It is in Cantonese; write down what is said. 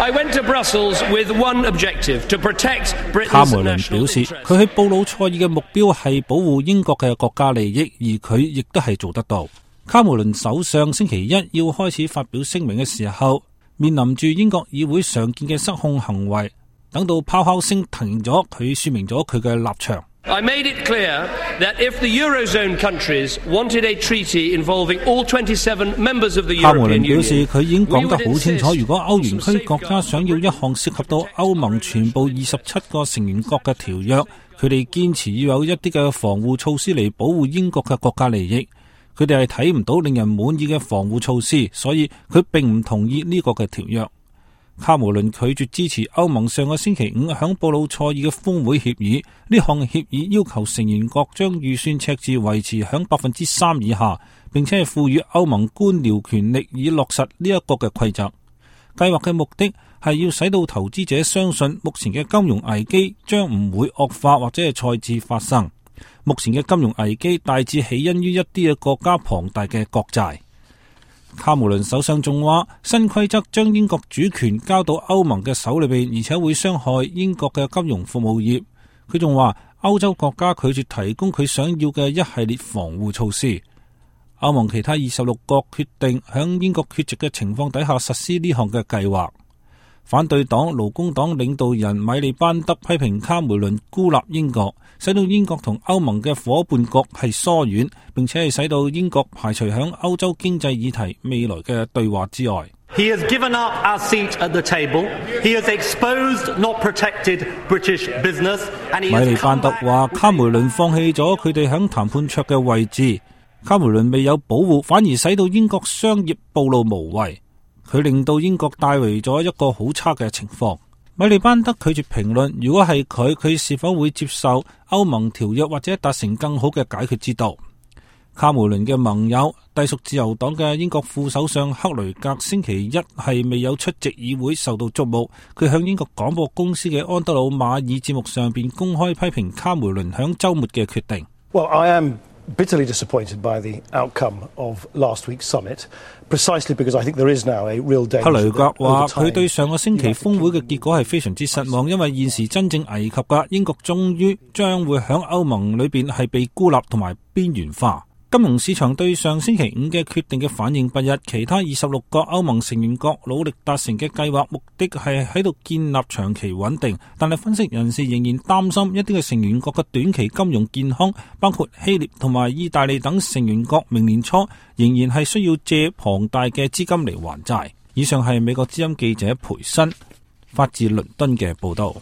I went to Brussels with one objective, to protect Britain's 卡梅倫表示，佢喺布魯塞爾嘅目標係保護英國嘅國家利益，而佢亦都係做得到。卡梅倫首相星期一要開始發表聲明嘅時候，面臨住英國議會常見嘅失控行為，等到拋拋聲停咗，佢說明咗佢嘅立場。 I made it clear that if the Eurozone countries wanted a treaty involving all 27 members of the European Union, 卡梅倫表示佢已經講得好清楚，如果歐元區國家想要一項涉及到歐盟全部27個成員國嘅條約，佢哋堅持要有一啲嘅防護措施嚟保護英國嘅國家利益。佢哋係睇唔到令人滿意嘅防護措施，所以佢並唔同意呢個嘅條約。卡梅倫拒絕支持歐盟上個星期五響布魯塞爾嘅峰會協議，呢項協議要求成員國將預算赤字維持響3%以下，並且係賦予歐盟官僚權力以落實呢一個嘅規則。計劃嘅目的係要使到投資者相信目前嘅金融危機將唔會惡化或者係再次發生。目前嘅金融危機大致起因於一啲嘅國家龐大嘅國債。卡梅倫首相仲話，新規則將英國主權交到歐盟嘅手裏邊，而且會傷害英國嘅金融服務業。佢仲話，歐洲國家拒絕提供佢想要嘅一系列防護措施。歐盟其他26國決定響英國缺席嘅情況底下實施呢項嘅計劃。反對黨勞工黨領導人米利班德批評卡梅倫孤立英國，使到英國同歐盟嘅伙伴國係疏遠，並且係使到英國排除響歐洲經濟議題未來嘅對話之外。 He has given up our seat at the table. He has exposed, not protected British business. 米利班德話，卡梅倫放棄咗佢哋響談判桌嘅位置，卡梅倫未有保護，反而使到英國商業暴露無遺。佢令到英國帶嚟咗一個好差嘅情況。米利班德拒絕評論，如果係佢是否會接受歐盟條約或者達成更好嘅解決之道。卡梅倫嘅盟友隸屬自由黨嘅英國副首相克雷格星期一係未有出席議會受到矚目，佢向英國廣播公司嘅安德魯馬爾節目上邊公開批評卡梅倫響週末嘅決定。 Well, I am bitterly disappointed by the outcome of last week's summit, precisely because I think there is now a real danger. 克雷格話佢對上個星期峰會嘅結果係非常之失望，因為現時真正危及嘅英國終於將會響歐盟裏邊係被孤立同埋邊緣化。金融市場對上星期五嘅決定嘅反應不一，其他26個歐盟成員國努力達成嘅計劃目的係喺度建立長期穩定，但係分析人士仍然擔心一啲嘅成員國嘅短期金融健康，包括希臘同埋意大利等成員國，明年初仍然係需要借龐大嘅資金嚟還債。以上係美國之音記者培新發自倫敦嘅報道。